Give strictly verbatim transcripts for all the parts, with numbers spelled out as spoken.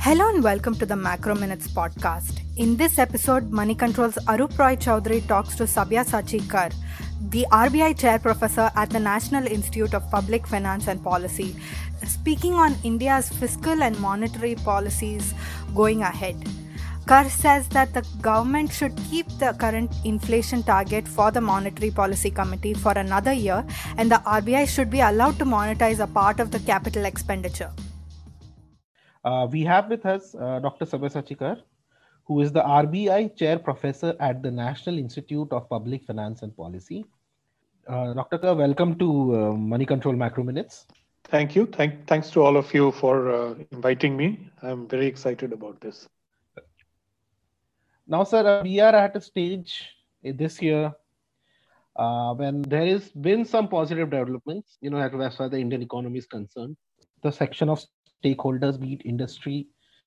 Hello and welcome to the Macro Minutes podcast. In this episode, Money Control's Arup Roy Chowdhury talks to Sabyasachi Kar, the R B I chair professor at the National Institute of Public Finance and Policy, speaking on India's fiscal and monetary policies going ahead. Kar says that the government should keep the current inflation target for the Monetary Policy Committee for another year, and the R B I should be allowed to monetize a part of the capital expenditure. Uh, we have with us uh, Doctor Sabyasachi Kar, who is the R B I chair professor at the National Institute of Public Finance and Policy. Uh, Doctor Kar, welcome to uh, Money Control Macro Minutes. Thank you. Thank, thanks to all of you for uh, inviting me. I'm very excited about this. Now, sir, uh, we are at a stage this year uh, when there has been some positive developments, you know, as far as the Indian economy is concerned. The section of stakeholders, be it industry,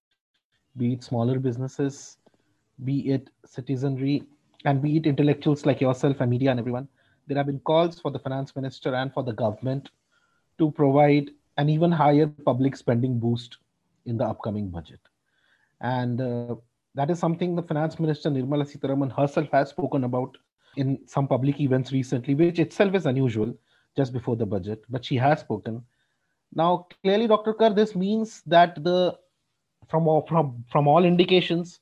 be it smaller businesses, be it citizenry, and be it intellectuals like yourself and media and everyone, there have been calls for the finance minister and for the government to provide an even higher public spending boost in the upcoming budget. And uh, that is something the finance minister Nirmala Sitharaman herself has spoken about in some public events recently, which itself is unusual just before the budget, but she has spoken. Now, clearly, Doctor Kar, this means that the from all, from from all indications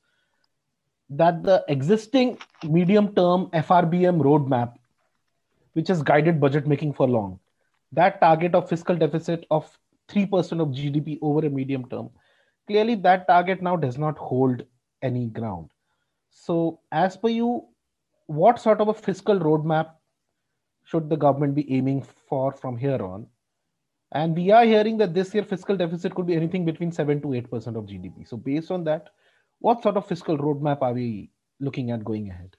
that the existing medium-term F R B M roadmap, which has guided budget making for long, that target of fiscal deficit of three percent of G D P over a medium term, clearly that target now does not hold any ground. So, as per you, what sort of a fiscal roadmap should the government be aiming for from here on? And we are hearing that this year fiscal deficit could be anything between seven to eight percent of G D P. So based on that, what sort of fiscal roadmap are we looking at going ahead?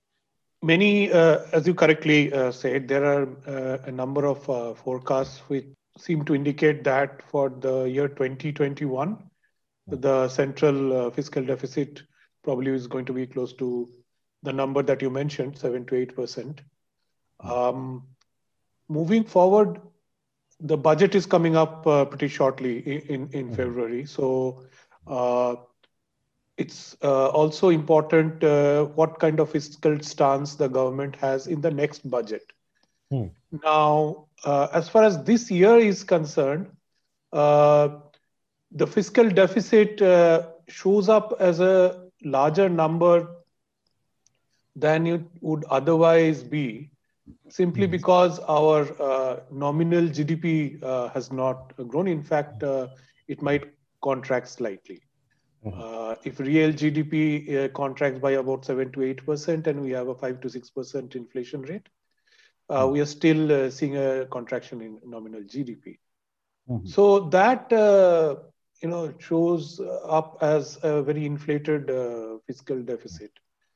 Many, uh, as you correctly uh, said, there are uh, a number of uh, forecasts which seem to indicate that for the year twenty twenty-one, mm-hmm. the central uh, fiscal deficit probably is going to be close to the number that you mentioned, seven to eight percent. Mm-hmm. Um, moving forward, the budget is coming up uh, pretty shortly in, in, in mm-hmm. February. So uh, it's uh, also important uh, what kind of fiscal stance the government has in the next budget. Mm. Now, uh, as far as this year is concerned, uh, the fiscal deficit uh, shows up as a larger number than it would otherwise be, simply mm-hmm. because our uh, nominal G D P uh, has not grown. In fact, uh, it might contract slightly. Mm-hmm. Uh, if real G D P uh, contracts by about seven to eight percent and we have a five to six percent inflation rate, uh, mm-hmm. we are still uh, seeing a contraction in nominal G D P. Mm-hmm. So that uh, you know shows up as a very inflated uh, fiscal deficit.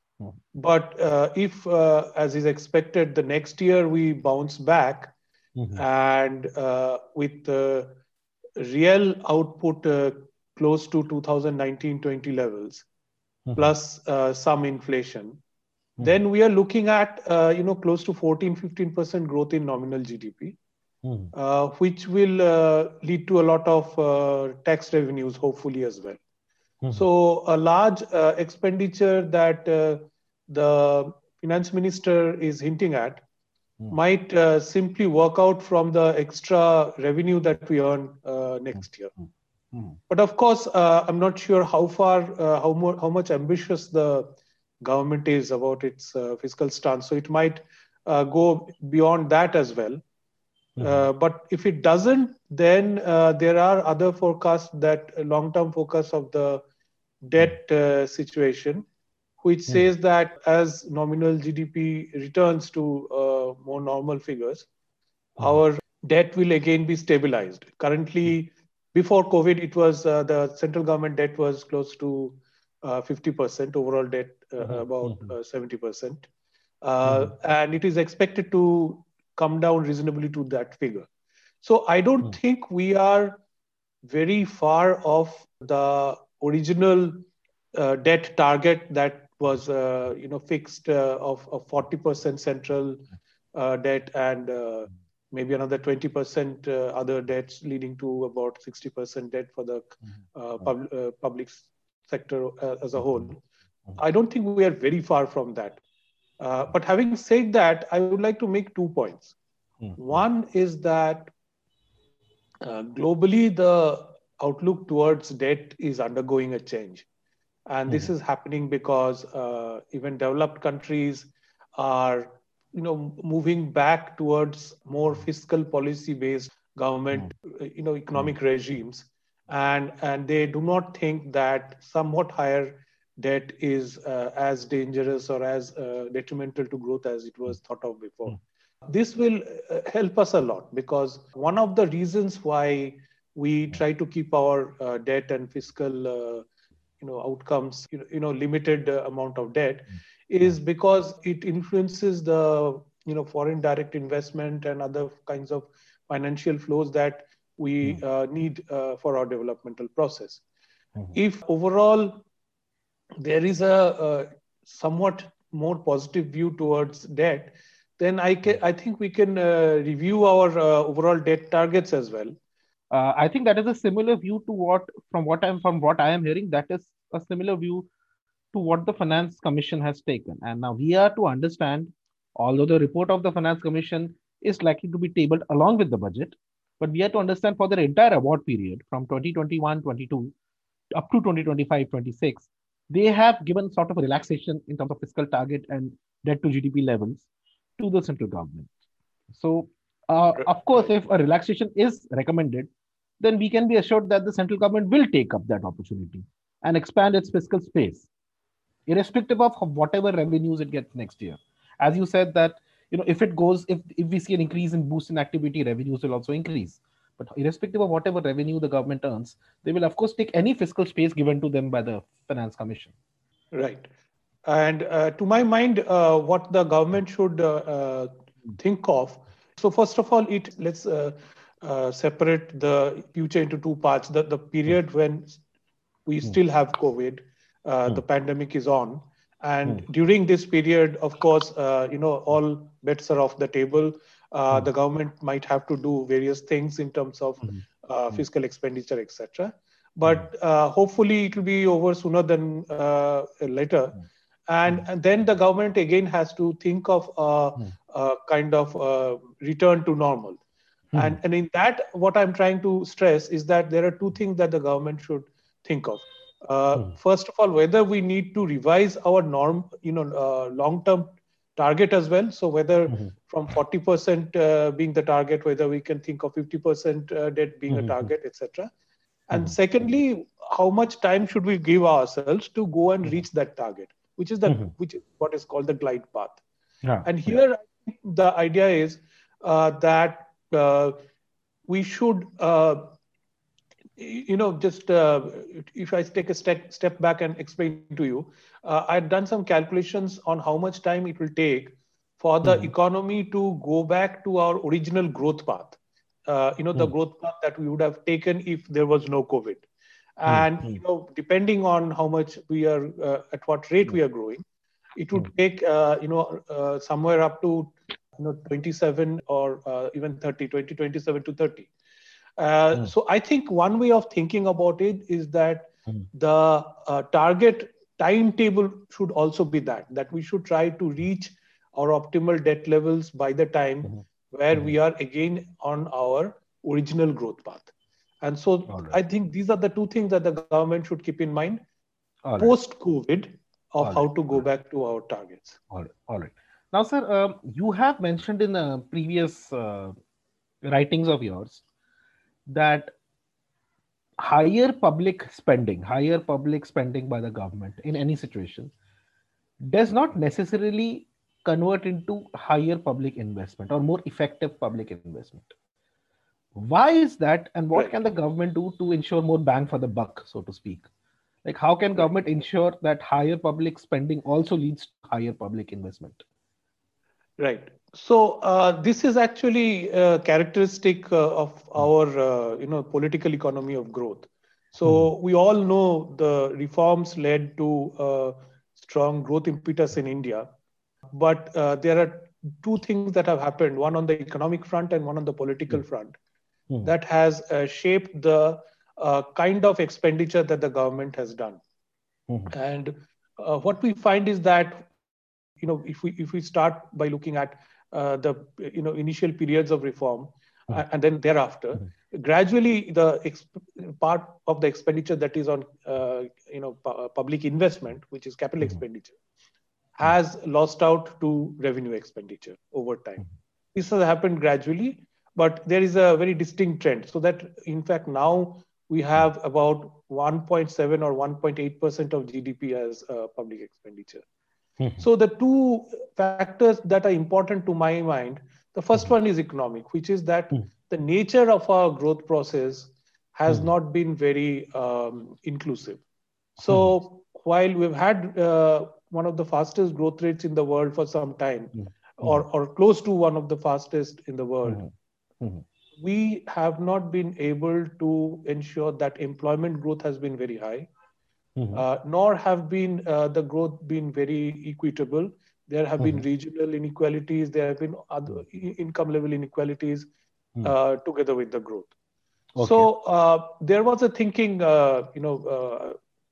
But uh, if, uh, as is expected, the next year we bounce back mm-hmm. and uh, with uh, real output uh, close to two thousand nineteen twenty levels, mm-hmm. plus uh, some inflation, mm-hmm. then we are looking at, uh, you know, close to fourteen to fifteen percent growth in nominal G D P, mm-hmm. uh, which will uh, lead to a lot of uh, tax revenues, hopefully as well. Mm-hmm. So a large uh, expenditure that uh, the finance minister is hinting at mm-hmm. might uh, simply work out from the extra revenue that we earn uh, next year. Mm-hmm. But of course, uh, I'm not sure how far, uh, how more, how much ambitious the government is about its uh, fiscal stance. So it might uh, go beyond that as well. Mm-hmm. Uh, but if it doesn't, then uh, there are other forecasts that uh, long-term forecast of the debt uh, situation, which says that as nominal G D P returns to uh, more normal figures, mm-hmm. our debt will again be stabilized. Currently, before COVID, it was uh, the central government debt was close to uh, fifty percent, overall debt uh, mm-hmm. about uh, seventy percent. Uh, mm-hmm. And it is expected to come down reasonably to that figure. So I don't mm-hmm. think we are very far off the original uh, debt target that was uh, you know fixed uh, of, of forty percent central uh, debt and uh, maybe another twenty percent uh, other debts, leading to about sixty percent debt for the uh, pub, uh, public sector uh, as a whole. I don't think we are very far from that. Uh, but having said that, I would like to make two points. One is that uh, globally, the outlook towards debt is undergoing a change. And this mm-hmm. is happening because uh, even developed countries are, you know, moving back towards more fiscal policy-based government, mm-hmm. you know, economic mm-hmm. regimes, and and they do not think that somewhat higher debt is uh, as dangerous or as uh, detrimental to growth as it was thought of before. Mm-hmm. This will uh, help us a lot, because one of the reasons why we try to keep our uh, debt and fiscal uh, you know outcomes you know, you know limited uh, amount of debt is because it influences the you know foreign direct investment and other kinds of financial flows that we uh, need uh, for our developmental process. Mm-hmm. If overall there is a, a somewhat more positive view towards debt, then I can, I think we can uh, review our uh, overall debt targets as well. Uh, I think that is a similar view to what, from what I'm from what I am hearing, that is a similar view to what the Finance Commission has taken. And now we are to understand, although the report of the Finance Commission is likely to be tabled along with the budget, but we are to understand for the entire award period from twenty twenty-one twenty-two up to twenty twenty-five twenty-six, they have given sort of a relaxation in terms of fiscal target and debt to G D P levels to the central government. So, uh, of course, if a relaxation is recommended, then we can be assured that the central government will take up that opportunity and expand its fiscal space, irrespective of whatever revenues it gets next year. As you said that, you know, if it goes, if, if we see an increase in boost in activity, revenues will also increase. But irrespective of whatever revenue the government earns, they will, of course, take any fiscal space given to them by the Finance Commission. Right. And uh, to my mind, uh, what the government should uh, uh, think of. So first of all, it let's uh, uh, separate the future into two parts. The, the period when we still have COVID, uh, the pandemic is on. And during this period, of course, uh, you know, all bets are off the table. Uh, the government might have to do various things in terms of uh, fiscal expenditure, et cetera. But uh, hopefully it will be over sooner than uh, later. And, and then the government again has to think of a, a kind of uh, return to normal. Hmm. And, and in that, what I'm trying to stress is that there are two things that the government should think of. Uh, hmm. First of all, whether we need to revise our norm, you know, uh, long-term target as well. So whether hmm. from forty percent uh, being the target, whether we can think of fifty percent uh, debt being hmm. a target, et cetera. And hmm. secondly, how much time should we give ourselves to go and reach that target, which is the hmm. which is what is called the glide path. Yeah. And here, yeah. I think the idea is uh, that uh, we should. Uh, You know, just uh, if I take a step step back and explain to you, uh, I've done some calculations on how much time it will take for the mm-hmm. economy to go back to our original growth path. Uh, you know, mm-hmm. the growth path that we would have taken if there was no COVID. And mm-hmm. you know, depending on how much we are, uh, at what rate mm-hmm. we are growing, it would mm-hmm. take uh, you know uh, somewhere up to you know twenty-seven or uh, even thirty, twenty, twenty-seven to thirty. Uh, mm. So I think one way of thinking about it is that mm. the uh, target timetable should also be that, that we should try to reach our optimal debt levels by the time mm-hmm. where mm-hmm. we are again on our original growth path. And so right. I think these are the two things that the government should keep in mind All post-COVID right. of All how right. to go back to our targets. All right. All right. Now, sir, um, you have mentioned in uh, previous uh, writings of yours that higher public spending, higher public spending by the government in any situation does not necessarily convert into higher public investment or more effective public investment. Why is that? And what right. can the government do to ensure more bang for the buck, so to speak? Like, how can government ensure that higher public spending also leads to higher public investment? Right. So uh, this is actually a characteristic uh, of our, uh, you know, political economy of growth. So mm-hmm. we all know the reforms led to uh, strong growth impetus in India, but uh, there are two things that have happened, one on the economic front and one on the political Mm. front, Mm. that has uh, shaped the uh, kind of expenditure that the government has done. Mm. And uh, what we find is that, you know, if we if we start by looking at uh, the you know initial periods of reform, Mm. uh, and then thereafter, Mm. gradually the exp- part of the expenditure that is on uh, you know pu- public investment, which is capital Mm. expenditure, has lost out to revenue expenditure over time. This has happened gradually, but there is a very distinct trend. So that in fact now we have about one point seven or one point eight percent of G D P as uh, public expenditure. Mm. So the two factors that are important to my mind, the first one is economic, which is that Mm. the nature of our growth process has Mm. not been very um, inclusive. Mm. So while we've had uh, one of the fastest growth rates in the world for some time, Mm. or, or close to one of the fastest in the world, Mm. Mm. we have not been able to ensure that employment growth has been very high, Mm. uh, nor have been uh, the growth been very equitable. There have been Mm. regional inequalities, there have been other i- income level inequalities Mm. uh, together with the growth. Okay. So uh, there was a thinking, uh, you know, uh,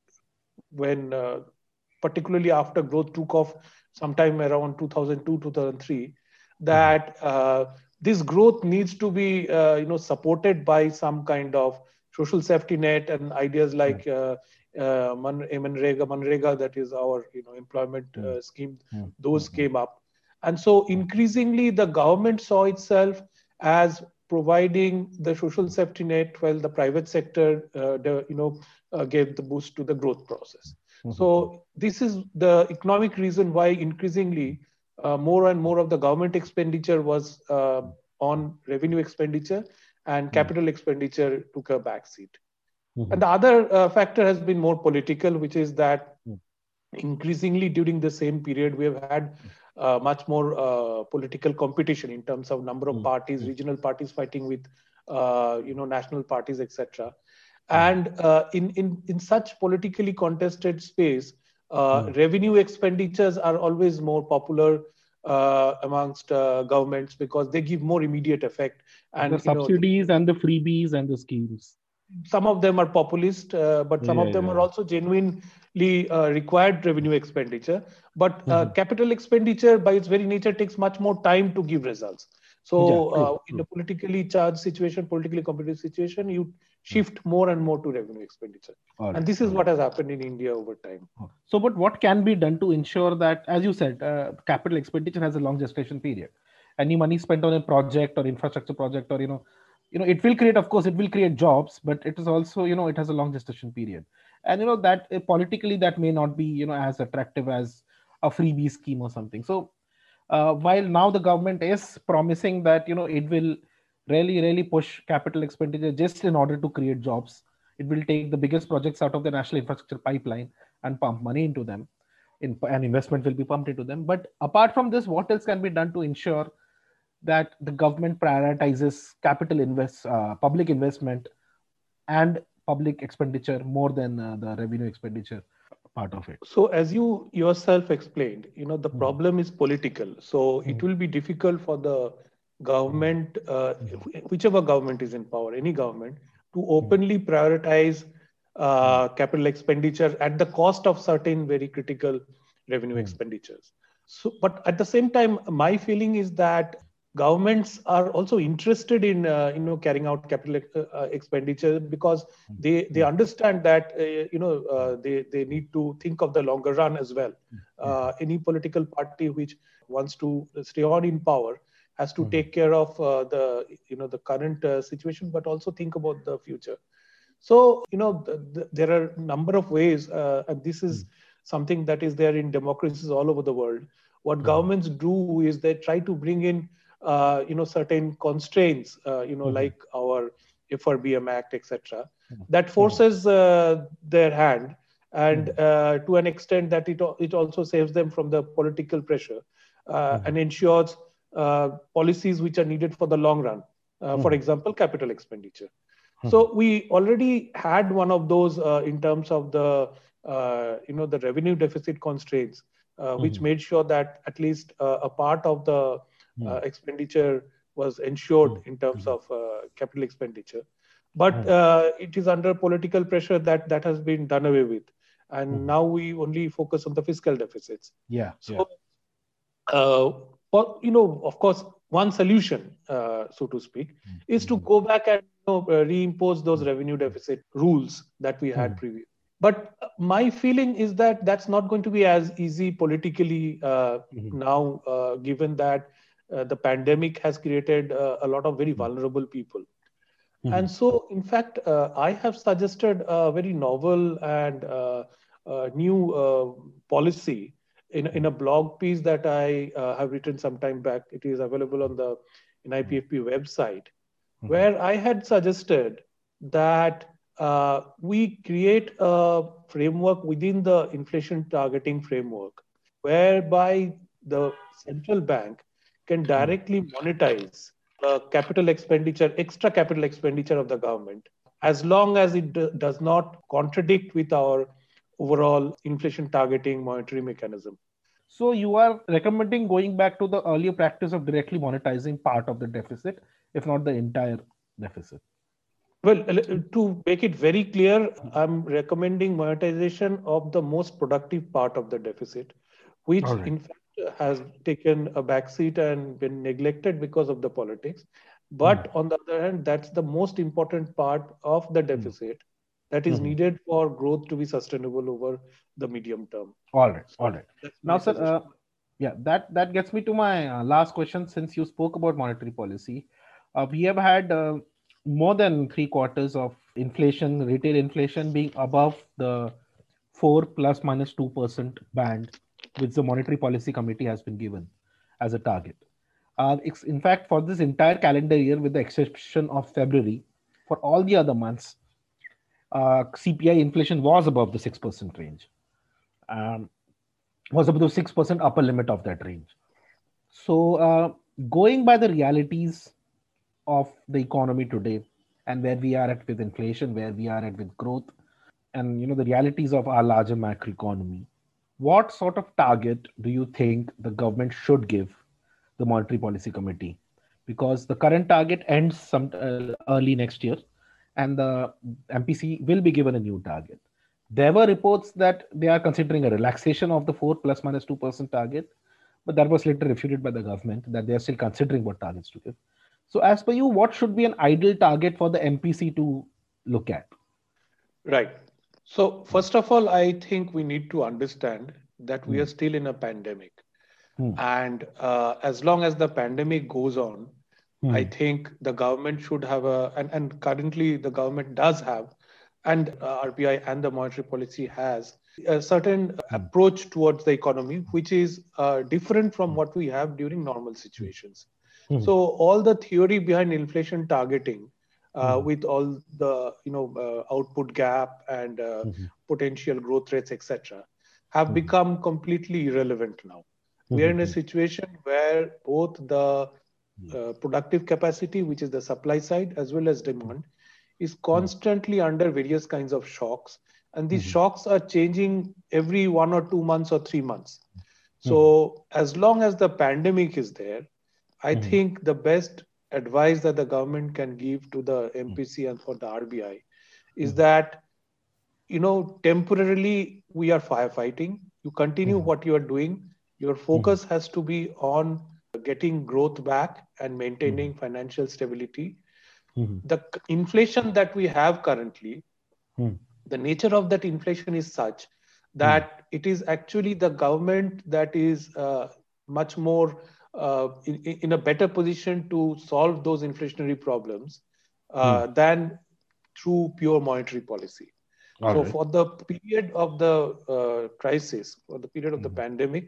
when uh, particularly after growth took off sometime around two thousand two, two thousand three, that uh, this growth needs to be uh, you know supported by some kind of social safety net, and ideas like uh, uh, Man- Manrega, Manrega, that is our you know employment Mm. uh, scheme, Mm. those Mm. came up. And so increasingly the government saw itself as providing the social safety net, while the private sector uh, the, you know uh, gave the boost to the growth process. So this is the economic reason why increasingly uh, more and more of the government expenditure was uh, on revenue expenditure, and capital expenditure took a backseat. Mm. And the other uh, factor has been more political, which is that Mm. increasingly during the same period we have had uh, much more uh, political competition in terms of number of Mm. parties, regional parties fighting with uh, you know national parties, etc. Mm. And uh, in in in such politically contested space, uh, Mm. revenue expenditures are always more popular uh, amongst uh, governments, because they give more immediate effect. The And you know subsidies and the freebies and the schemes. some of them are populist, uh, but some Yeah, of them yeah, are yeah. also genuinely uh, required revenue expenditure. But uh, Mhm. capital expenditure, by its very nature, takes much more time to give results. Yeah, So, true, uh, in true. a politically charged situation, politically competitive situation, you Mm. shift more and more to revenue expenditure. All And right, this all is right. what has happened in India over time. So, but what can be done to ensure that, as you said, uh, capital expenditure has a long gestation period. Any money spent on a project or infrastructure project, or you know, you know, it will create, of course, it will create jobs, but it is also, you know, it has a long gestation period, and you know that uh, politically that may not be, you know, as attractive as a freebie scheme or something. So, uh, while now the government is promising that you know it will really, really push capital expenditure just in order to create jobs, it will take the biggest projects out of the national infrastructure pipeline and pump money into them, in, and investment will be pumped into them. But apart from this, what else can be done to ensure that the government prioritizes capital invest, uh, public investment and public expenditure more than uh, the revenue expenditure part of it? So, as you yourself explained, you know, the Mhm. problem is political. So, it Mhm. will be difficult for the government, uh, whichever government is in power, any government, to openly prioritize uh, capital expenditure at the cost of certain very critical revenue Mhm. expenditures. So, but at the same time, my feeling is that governments are also interested in uh, you know carrying out capital uh, uh, expenditure, because they they understand that uh, you know uh, they they need to think of the longer run as well. Uh, any political party which wants to stay on in power has to Mhm. take care of uh, the you know the current uh, situation, but also think about the future. So you know the, the, there are a number of ways, uh, and this is something that is there in democracies all over the world. What governments do is they try to bring in uh, you know certain constraints, uh, you know Mhm. like our F R B M Act, et cetera, Mhm. that forces uh, their hand, and Mhm. uh, to an extent that it it also saves them from the political pressure, uh, Mhm. and ensures uh, policies which are needed for the long run. Uh, for Mhm. example, capital expenditure. Mhm. So we already had one of those uh, in terms of the uh, you know the revenue deficit constraints uh, which Mhm. made sure that at least uh, a part of the uh, expenditure was ensured in terms of uh, capital expenditure. But uh, it is under political pressure that that has been done away with. And now we only focus on the fiscal deficits. Yeah, yeah. So, uh, for, you know, of course, one solution, uh, so to speak, is to go back and you know, uh, reimpose those revenue deficit rules that we had previously. But my feeling is that that's not going to be as easy politically uh, now, uh, given that uh, the pandemic has created uh, a lot of very vulnerable people. And so, in fact, uh, I have suggested a very novel and uh, uh, new uh, policy in, in a blog piece that I uh, have written some time back. It is available on the N I P F P website, where I had suggested that uh, we create a framework within the inflation targeting framework, whereby the central bank can directly monetize the capital expenditure, extra capital expenditure of the government, as long as it do, does not contradict with our overall inflation targeting monetary mechanism. So you are recommending going back to the earlier practice of directly monetizing part of the deficit, if not the entire deficit. Well, to make it very clear, I'm recommending monetization of the most productive part of the deficit, which All right. in fact has taken a backseat and been neglected because of the politics. But on the other hand, that's the most important part of the deficit that is needed for growth to be sustainable over the medium term. All right, So all right. that's Now, my sir, suggestion. uh, yeah, that that gets me to my uh, last question. Since you spoke about monetary policy, uh, we have had uh, more than three quarters of inflation, retail inflation being above the four plus minus two percent band, which the Monetary Policy Committee has been given as a target. Uh, ex- in fact, for this entire calendar year, with the exception of February, for all the other months, uh, C P I inflation was above the six percent range. Um, was above the six percent upper limit of that range. So, uh, going by the realities of the economy today and where we are at with inflation, where we are at with growth, and you know the realities of our larger macroeconomy, what sort of target do you think the government should give the Monetary Policy Committee? Because the current target ends some uh, early next year, and the M P C will be given a new target. There were reports that they are considering a relaxation of the four plus minus two percent target, but that was later refuted by the government that they are still considering what targets to give. So, as per you, what should be an ideal target for the M P C to look at? Right. So, first of all, I think we need to understand that we are still in a pandemic. And uh, as long as the pandemic goes on, I think the government should have a, and, and currently the government does have, and uh, R B I and the monetary policy has a certain approach towards the economy, which is uh, different from what we have during normal situations. So all the theory behind inflation targeting, uh, with all the you know uh, output gap and uh, potential growth rates, et cetera, have become completely irrelevant now. We are in a situation where both the uh, productive capacity, which is the supply side, as well as demand, is constantly under various kinds of shocks. And these shocks are changing every one or two months or three months. So, as long as the pandemic is there, I think the best advice that the government can give to the M P C and for the R B I is that, you know, temporarily we are firefighting. You continue what you are doing. Your focus has to be on getting growth back and maintaining financial stability. The inflation that we have currently, the nature of that inflation is such that it is actually the government that is uh, much more uh, in, in a better position to solve those inflationary problems uh, than through pure monetary policy. All So right. for the period of the uh, crisis, for the period of the pandemic,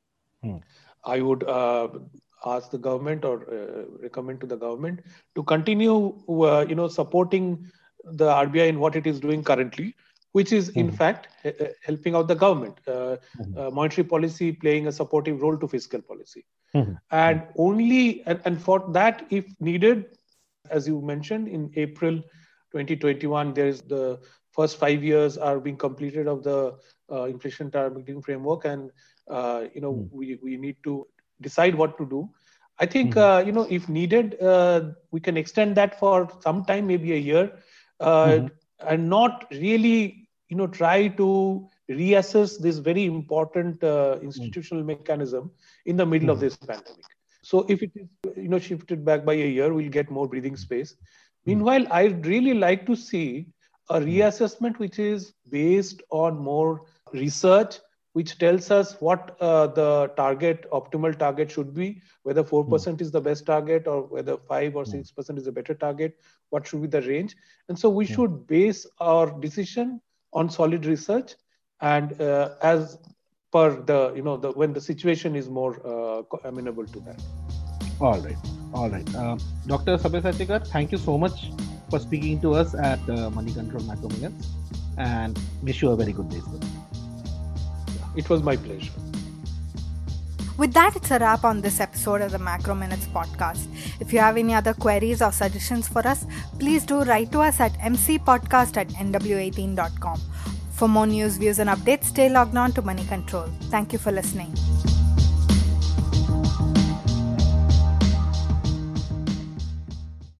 I would uh, ask the government or uh, recommend to the government to continue, uh, you know, supporting the R B I in what it is doing currently, which is in fact uh, helping out the government. Uh, uh, monetary policy playing a supportive role to fiscal policy, and only and, and for that, if needed, as you mentioned, in April twenty twenty-one, there is the first five years are being completed of the uh, inflation targeting framework, and uh, you know mm. we we need to decide what to do. I think mm-hmm. uh, you know if needed, uh, we can extend that for some time, maybe a year, uh, mm-hmm. and not really you know try to reassess this very important uh, institutional mm-hmm. mechanism in the middle mm-hmm. of this pandemic. So if it is you know shifted back by a year, we'll get more breathing space. Mm-hmm. Meanwhile, I'd really like to see a reassessment which is based on more research, which tells us what uh, the target, optimal target should be, whether four percent mm. is the best target or whether five or six percent is a better target, what should be the range. And so we mm. should base our decision on solid research and uh, as per the, you know, the when the situation is more uh, amenable to that. All right. All right. Uh, Doctor Sabyasachi Kar, thank you so much for speaking to us at uh, Money Control Macro Minutes, and wish you a very good day, sir. It was my pleasure. With that, it's a wrap on this episode of the Macro Minutes podcast. If you have any other queries or suggestions for us, please do write to us at m c podcast at n w eighteen dot com. For more news, views and updates, stay logged on to Money Control. Thank you for listening.